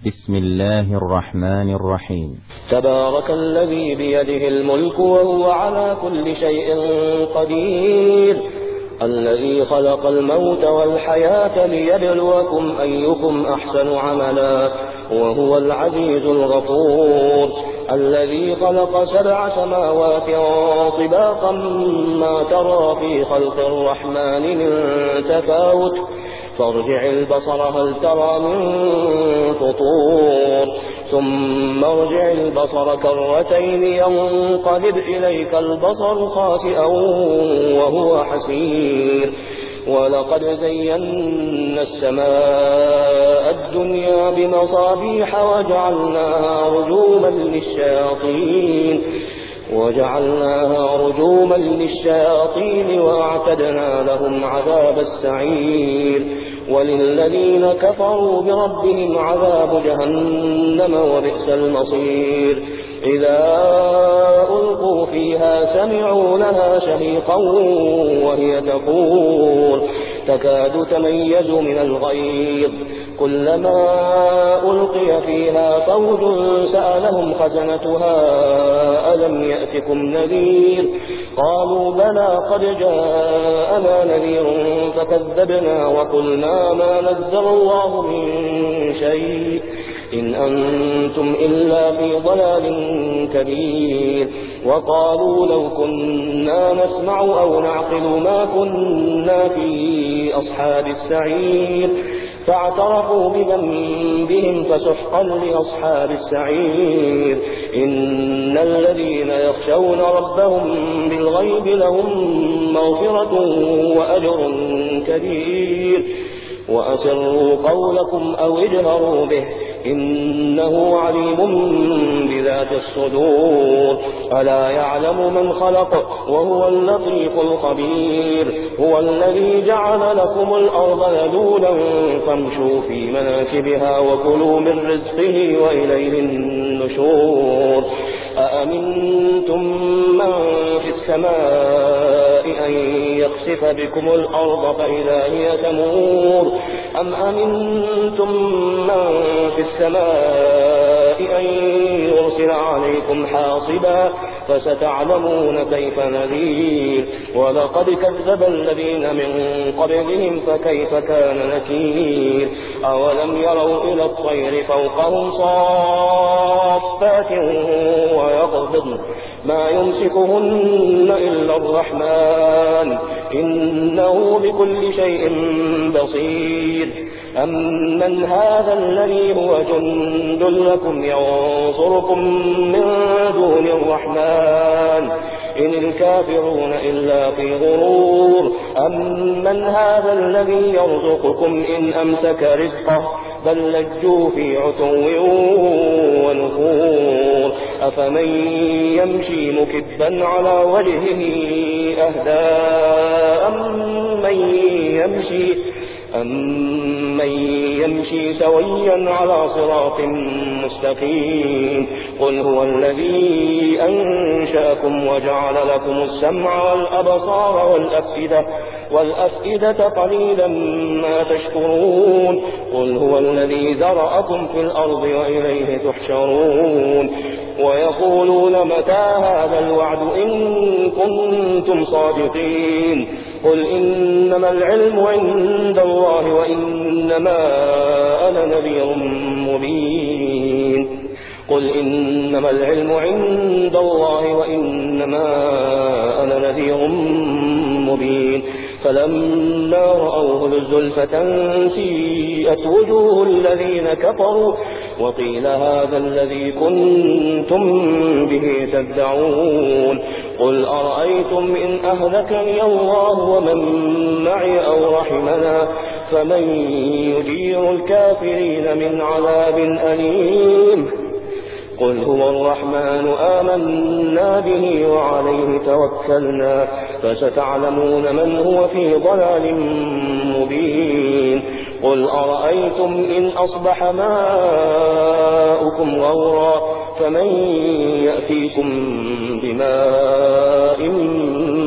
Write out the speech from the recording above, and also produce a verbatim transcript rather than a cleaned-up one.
بسم الله الرحمن الرحيم. تبارك الذي بيده الملك وهو على كل شيء قدير، الذي خلق الموت والحياة ليبلوكم أيكم أحسن عملا، وهو العزيز الغفور، الذي خلق سبع سماوات طباقا ما ترى في خلق الرحمن من تفاوت، فارجع البصر هل ترى من فطور، ثم ارجع البصر كرتين ينقلب إليك البصر خاسئا وهو حسير، ولقد زينا السماء الدنيا بمصابيح وجعلناها رجوما للشياطين وجعلناها رجوما للشياطين وأعتدنا لهم عذاب السعير، وللذين كفروا بربهم عذاب جهنم وبئس المصير. إذا ألقوا فيها سمعوا لها شهيقا وهي تفور تكاد تميز من الغيظ، كلما ألقي فيها فوج سألهم خزنتها ألم يأتكم نذير، قالوا بلى قد جاءنا نذير فكذبنا وقلنا ما نزل الله من شيء إن أنتم إلا في ضلال كبير، وقالوا لو كنا نسمع أو نعقل ما كنا في أصحاب السعير، فاعترفوا بذنبهم فسحقا لأصحاب السعير. إن الذين يخشون ربهم بالغيب لهم مغفرة وأجر كبير، وأسروا قولكم أو اجهروا به إنه عليم بذات الصدور، ألا يعلم من خلق وهو اللطيف الخبير. هو الذي جعل لكم الأرض ذلولا فامشوا في مناكبها وكلوا من رزقه وإليه النشور. أأمنتم من في السماء أن يخسف بكم الأرض فإذا هي تمور، أم أمنتم من في السماء أن يرسل عليكم حاصبا فستعلمون كيف نذير. ولقد كذب الذين من قبلهم فكيف كان نكير. أولم يروا إلى الطير فوقهم صافات ويقبضن ما يمسكهن إلا الرحمن إنه بكل شيء بصير. أمن هذا الذي هو جند لكم ينصركم من دون الرحمن إن الكافرون إلا في غرور. أمن هذا الذي يرزقكم إن أمسك رزقه بل لجوا في عتو ونفور. أفمن يمشي مكبا على وجهه أهدى أمن يمشي أمن يمشي سويا على صراط مستقيم. قل هو الذي أنشأكم وجعل لكم السمع والأبصار والأفئدة والأفئدة قليلا ما تشكرون. قل هو الذي ذرأكم في الأرض وإليه تحشرون. ويقولون متى هذا الوعد إن كنتم صادقين. قل إنما العلم عند الله وإنما أنا نذير مبين. قل إنما العلم عند الله وإنما أنا نذير مبين. فلما رأوه زلفة سيئت وجوه الذين كفروا وقيل هذا الذي كنتم به تدعون. قل أرأيتم إن أهلكني الله ومن معي أو رحمنا فمن يجير الكافرين من عذاب أليم. قل هو الرحمن آمنا به وعليه توكلنا فستعلمون من هو في ضلال مبين. قل أرأيتم إن أصبح ماؤكم غورا فمن يأتيكم بماء